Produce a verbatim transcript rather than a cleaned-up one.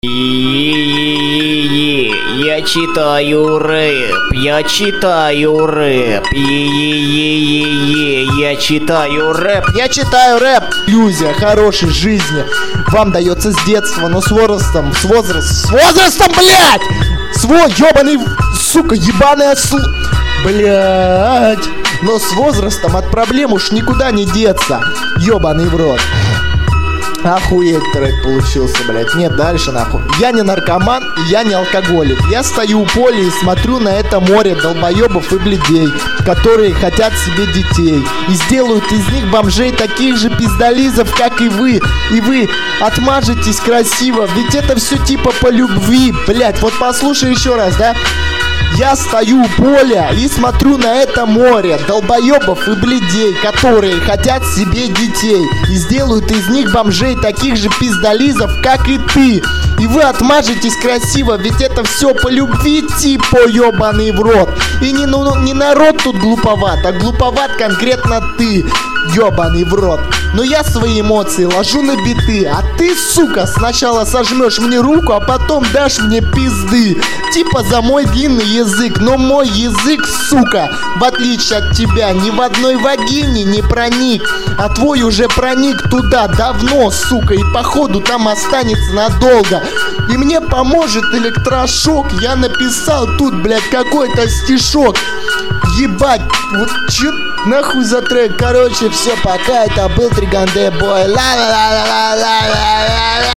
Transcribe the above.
Е-е-е-е, я читаю рэп, я читаю рэп, е-е-е-е, я читаю рэп, я читаю рэп. Иллюзия хорошей жизни вам дается с детства, но с возрастом, с возрастом, с возрастом, блядь! Свой ёбаный, сука, ебаный осл... Блядь! Но с возрастом от проблем уж никуда не деться, ёбаный в рот. Охуеть трек получился, блядь. Нет, дальше нахуй. Я не наркоман, и я не алкоголик. Я стою у поля и смотрю на это море долбоебов и бледей, которые хотят себе детей и сделают из них бомжей, таких же пиздолизов, как и вы. И вы отмажетесь красиво, ведь это все типа по любви. Блядь, вот послушай еще раз, да? Я стою у поля и смотрю на это море долбоебов и бледей, которые хотят себе детей и сделают из них бомжей, таких же пиздолизов, как и ты. И вы отмажетесь красиво, ведь это все по любви, типа ебаный в рот. И не, ну, не народ тут глуповат, а глуповат конкретно ты, ебаный в рот. Но я свои эмоции ложу на биты, а ты, сука, сначала сожмешь мне руку, а потом дашь мне пизды. Типа за мой длинный язык, но мой язык, сука, в отличие от тебя, ни в одной вагине не проник, а твой уже проник туда давно, сука, и походу там останется надолго. И мне поможет электрошок, я написал тут, блядь, какой-то стишок. Ебать, вот чё нахуй за трек, короче, все, пока, это был Триган Д Бой. Ла-ла-ла-ла-ла-ла-ла-ла.